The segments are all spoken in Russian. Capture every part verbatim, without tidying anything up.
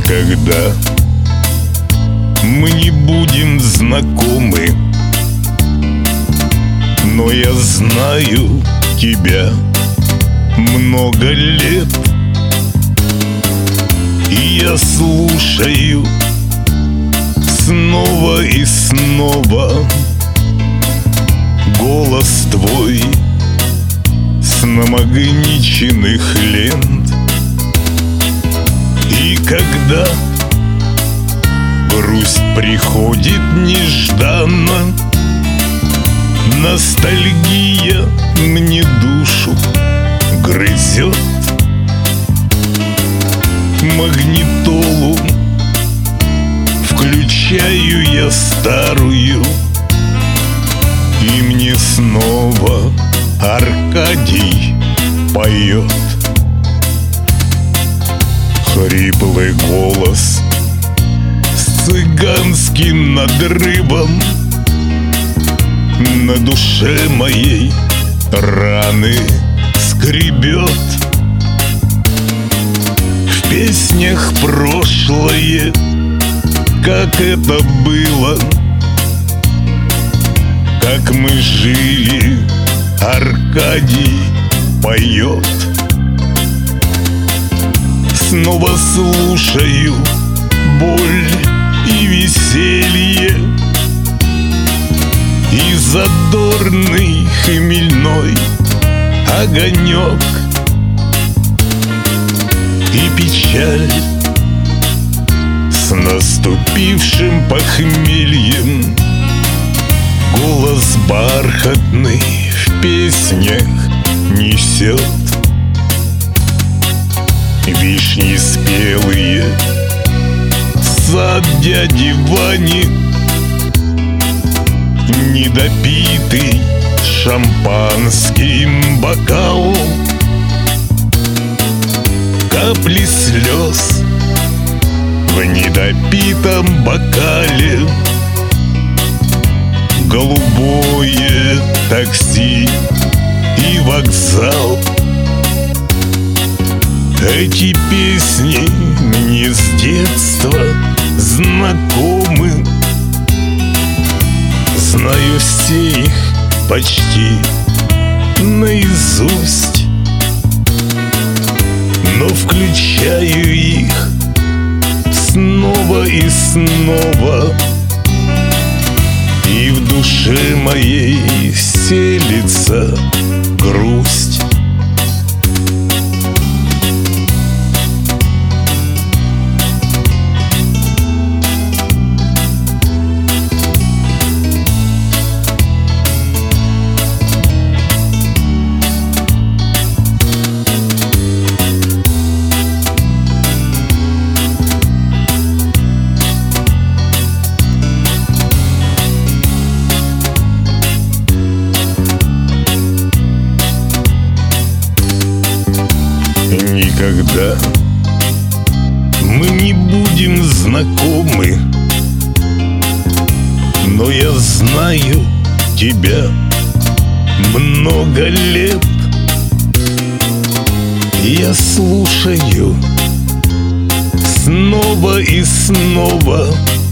Никогда мы не будем знакомы, но я знаю тебя много лет, и я слушаю снова и снова голос твой с намагниченных лент. И когда грусть приходит нежданно, ностальгия мне душу грызет. Магнитолу включаю я старую, и мне снова Аркадий поет. Хриплый голос с цыганским надрывом на душе моей раны скребет. В песнях прошлое, как это было, как мы жили, Аркадий поет. Снова слушаю боль и веселье, и задорный хмельной огонек, и печаль с наступившим похмельем. Голос бархатный в песнях несет. Вишни спелые, сад дяди Вани, недопитый шампанским бокал, капли слез в недопитом бокале, голубое такси и вокзал. Эти песни мне с детства знакомы, знаю все их почти наизусть, но включаю их снова и снова, и в душе моей селится грусть. Никогда мы не будем знакомы, но я знаю тебя много лет. Я слушаю снова и снова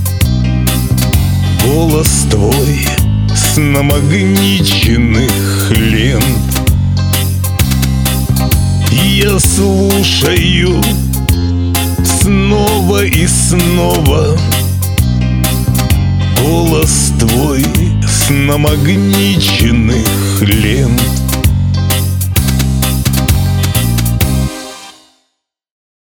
голос твой с намагниченных лент. Я слушаю снова и снова голос твой с намагниченных лент.